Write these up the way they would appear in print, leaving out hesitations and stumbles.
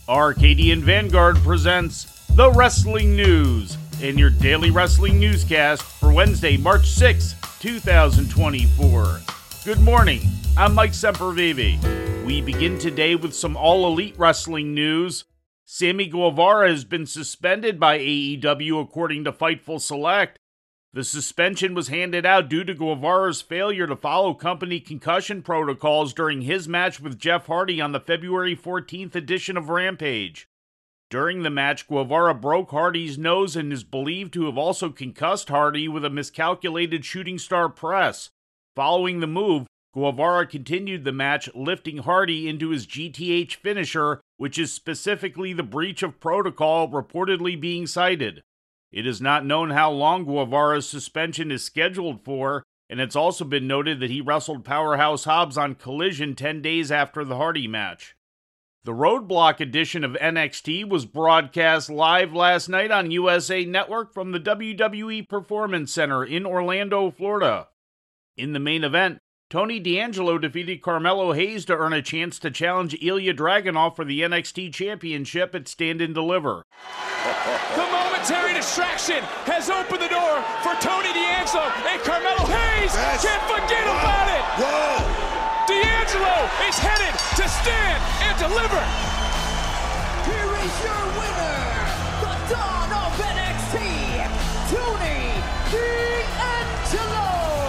Arcadian Vanguard presents The Wrestling News in your daily wrestling newscast for Wednesday, March 6, 2024. Good morning, I'm Mike Sempervive. We begin today with some all-elite wrestling news. Sammy Guevara has been suspended by AEW according to Fightful Select. The suspension was handed out due to Guevara's failure to follow company concussion protocols during his match with Jeff Hardy on the February 14th edition of Rampage. During the match, Guevara broke Hardy's nose and is believed to have also concussed Hardy with a miscalculated shooting star press. Following the move, Guevara continued the match, lifting Hardy into his GTH finisher, which is specifically the breach of protocol reportedly being cited. It is not known how long Guevara's suspension is scheduled for, and it's also been noted that he wrestled Powerhouse Hobbs on Collision 10 days after the Hardy match. The Roadblock edition of NXT was broadcast live last night on USA Network from the WWE Performance Center in Orlando, Florida. In the main event, Tony D'Angelo defeated Carmelo Hayes to earn a chance to challenge Ilya Dragunov for the NXT Championship at Stand and Deliver. The momentary distraction has opened the door for Tony D'Angelo and Carmelo Hayes. Can't forget about it. D'Angelo is headed to Stand and Deliver. Here is your winner, the Dawn of NXT, Tony D'Angelo.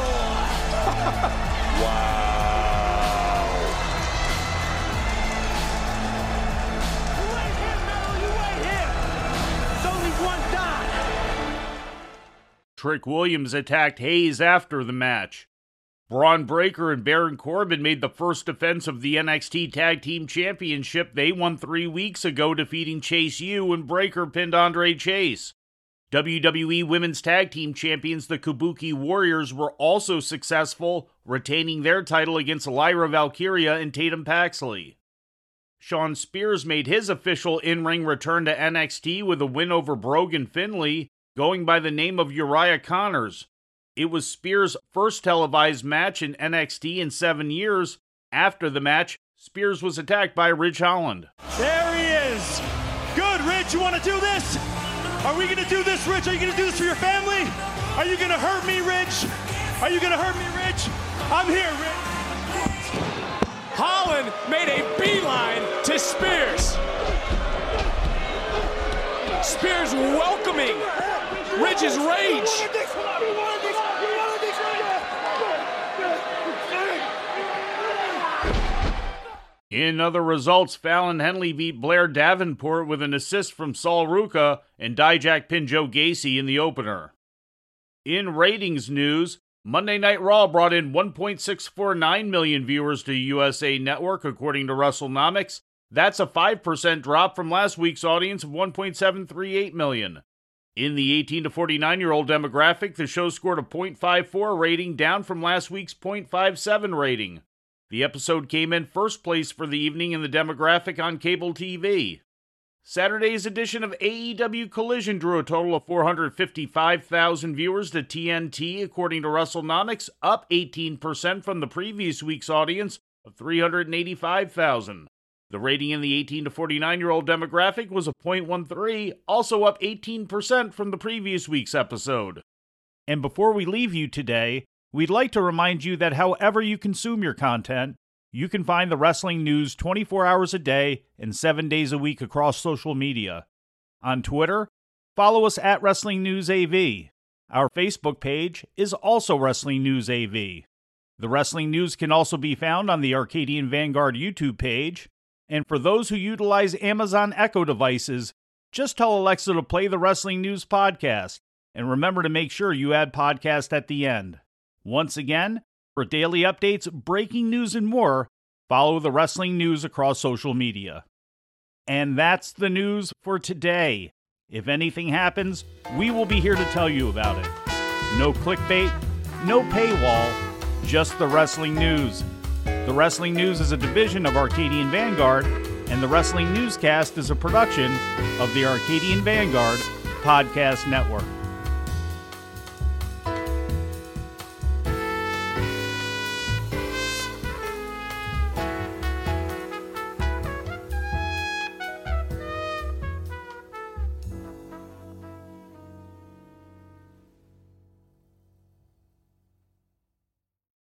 Wow. You ain't him, Melo, you ain't him. It's only one Don. Trick Williams attacked Hayes after the match. Braun Breaker and Baron Corbin made the first defense of the NXT Tag Team Championship they won 3 weeks ago, defeating Chase U, and Breaker pinned Andre Chase. WWE Women's Tag Team Champions, the Kabuki Warriors, were also successful, retaining their title against Lyra Valkyria and Tatum Paxley. Shawn Spears made his official in-ring return to NXT with a win over Brogan Finley, going by the name of Uriah Connors. It was Spears' first televised match in NXT in 7 years. After the match, Spears was attacked by Ridge Holland. There he is. Good, Ridge, you want to do this? Are we going to do this, Ridge? Are you going to do this for your family? Are you going to hurt me, Ridge? Are you going to hurt me, Ridge? I'm here, Ridge. Holland made a beeline to Spears. Spears welcoming Ridge's rage. In other results, Fallon Henley beat Blair Davenport with an assist from Sol Ruca, and Dijak pinned Joe Gacy in the opener. In ratings news, Monday Night Raw brought in 1.649 million viewers to USA Network, according to WrestleNomics. That's a 5% drop from last week's audience of 1.738 million. In the 18 to 49-year-old demographic, the show scored a .54 rating, down from last week's .57 rating. The episode came in first place for the evening in the demographic on cable TV. Saturday's edition of AEW Collision drew a total of 455,000 viewers to TNT, according to WrestleNomics, up 18% from the previous week's audience of 385,000. The rating in the 18 to 49-year-old demographic was a .13, also up 18% from the previous week's episode. And before we leave you today, we'd like to remind you that however you consume your content, you can find the wrestling news 24 hours a day and 7 days a week across social media. On Twitter, follow us at Wrestling News AV. Our Facebook page is also Wrestling News AV. The Wrestling News can also be found on the Arcadian Vanguard YouTube page. And for those who utilize Amazon Echo devices, just tell Alexa to play the Wrestling News podcast. And remember to make sure you add podcast at the end. Once again, for daily updates, breaking news, and more, follow the Wrestling News across social media. And that's the news for today. If anything happens, we will be here to tell you about it. No clickbait, no paywall, just the Wrestling News. The Wrestling News is a division of Arcadian Vanguard, and the Wrestling Newscast is a production of the Arcadian Vanguard Podcast Network.